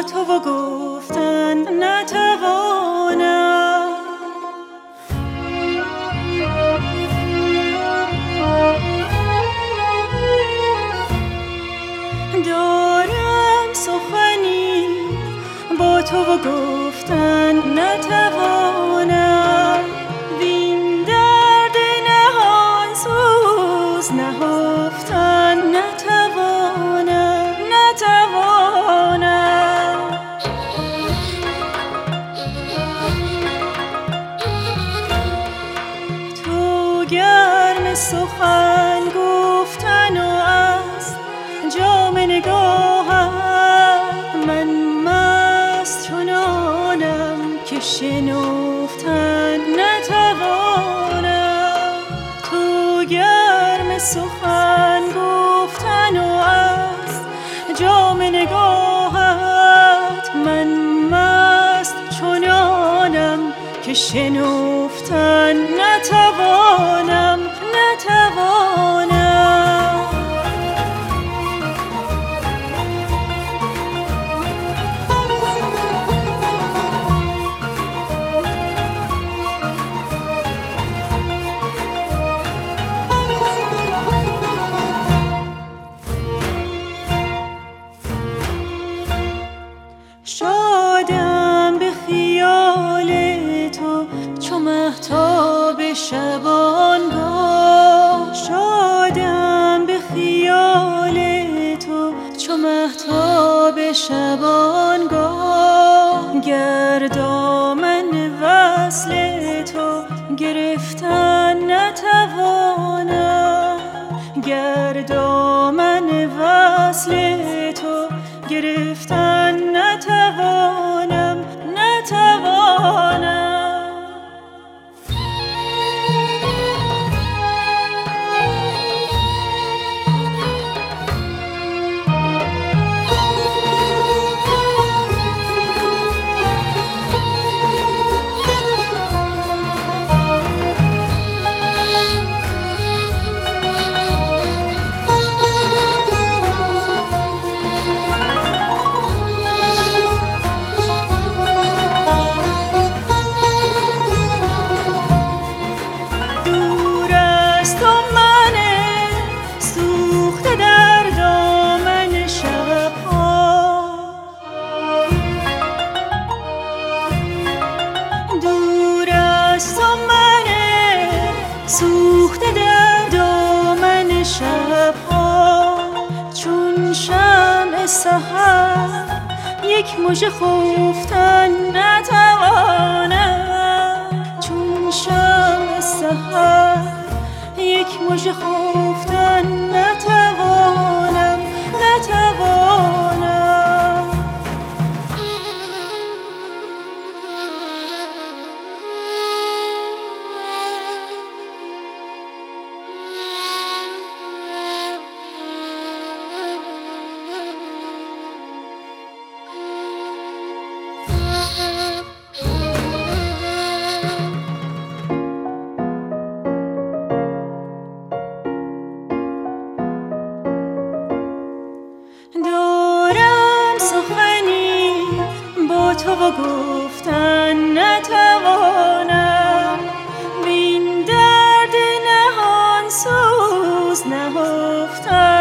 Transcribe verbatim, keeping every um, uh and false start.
تو و گفتن نتوانم. دارم سخنی با تو و گفتن نتوانم، وین درد نهان سوز نهفتن نتوانم نتوانم. تو گرم سخن گفتن و از جام نگاهت، من مست چنانم که شنفتن نتوانم. تو گرم سخن گفتن و از جام نگاهت، من مست چنانم که شنفتن نتوانم نتوانم. شادم به خیال تو چو مهتاب شبانگاه، شادم به خیال تو چو مهتاب شبانگاه. گر دامن وصل تو گرفتن نتوانم، گر دامن وصل تو گرفتن نتوانم نتوانم. سوخته در دامن شبها، چون شمع سحر یک مژه خفتن نتوانم. چون شمع سحر یک مژه خفتن نتوانم نتوانم. دارم سخنی با تو و گفتن نتوانم، وین درد نهان سوز نهفتن